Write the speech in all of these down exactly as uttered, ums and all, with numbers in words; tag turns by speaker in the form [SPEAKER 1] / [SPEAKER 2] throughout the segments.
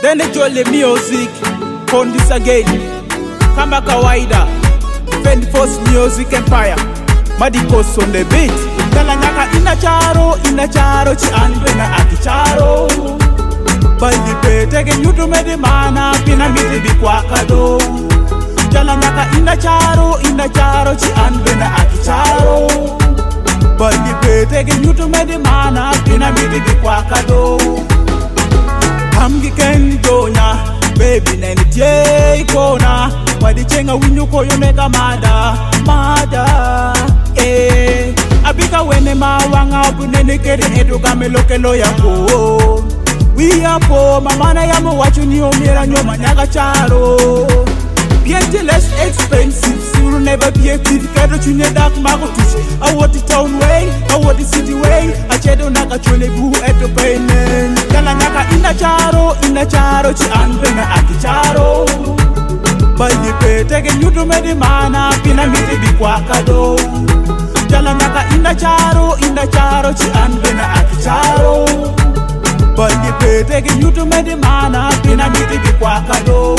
[SPEAKER 1] Then the jolly music, on this again. Kama kawaida, Fendi Force Music Empire. Madikos on the beat. Tala nyaka ina charo, ina charo chi anbe na aki charo. Bali pe tege nyutu medi mana, pina miti bikwa kado. Tala nyaka ina charo, ina charo chi anbe na aki charo. Bali pe tege nyutu medi mana, pina miti bikwa kado. Hamgi kendi donya, baby neni tie kona. Wadi chenga winyu koyo mega mada, mada. Eh, abika wene mawanga bunene kere edu gameloke loya ko. We are poor, mamana yamu wachu ni omira nyoma nyaga charo. Beauty less expensive, so will never be a thief. Kado chunye dark mago tish. I want the town way, I want the city way. I chedo naka chole bu eto payment. Kala naka ina charo, ina charo chi anbe na aki charo. Bali pe tege nyutu medi mana, pina miti bikwa kado. Kala naka ina charo, ina charo chi anbe na aki charo. Bali pe tege nyutu medi mana, pina miti bikwa kado.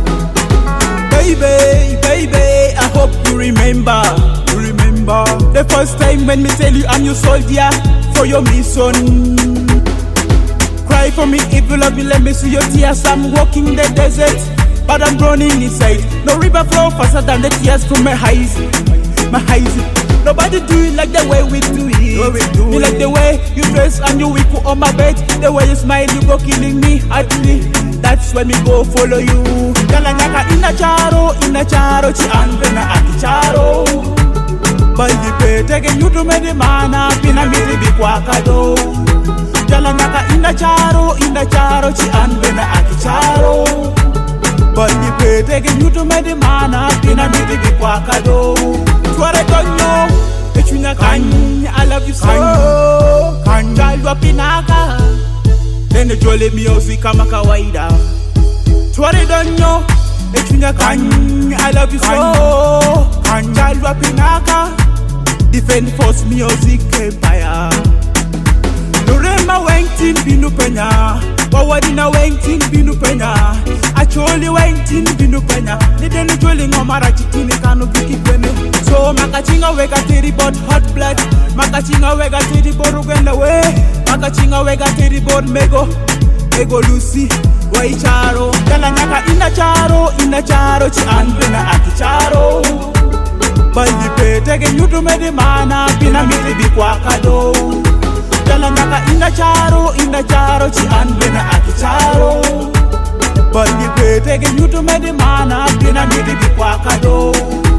[SPEAKER 1] Baby, baby, I hope you remember, you remember the first time when me tell you I'm your soldier for your mission. Cry for me if you love me, let me see your tears. I'm walking the desert, but I'm running inside. No river flow faster than the tears from my eyes, my eyes. Nobody do it like the way we do it. We do you it. Like the way you dress and you weep on my bed. The way you smile, you go killing me heartily. That's when me go follow you. Kala nyaka ina charo, ina charo chi anbe na aki charo. Bali pe tege nyutu medi mana, pina miti bikwa kado. Kala nyaka ina charo, ina charo chi anbe na aki charo. Bali pe tege nyutu medi mana, pina miti bikwa kado. Tware konyo, echunya kany, I love you so. Kany, jalwa pinaka. Then the jolly music kama kawaida. Tware donyo, echunya kany, I love you so. Kany, jalwa pinaka. Defend Force Music Empire. Nurema wengtin binu penya. Wawadina wengtin binu penya. Acholi wengtin binu penya. Nideni jolly ngomara chitini kanu biki kwene. So makachinga wega tiri bot hot blood. Makachinga wega tiri bot ugenda we. Makachinga wega tiri bot mego. Mego Lucy, wai charo. Kala nyaka ina charo, ina charo chi anbe na aki charo. Bali pe tege nyutu medi mana, pina miti bikwa kado. Kala nyaka ina charo, ina charo chi anbe na aki charo. Bali pe tege nyutu medi mana, pina miti bikwa kado.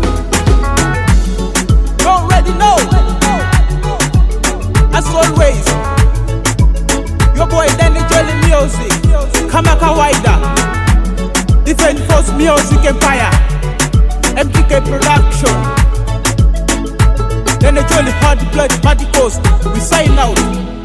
[SPEAKER 1] You already know. As always, your boy Danny Jolly Music, Kama Kawaida, Defend Force Music Empire, M P K Production, Danny Jolly Hard Blood Party Coast. We sign out.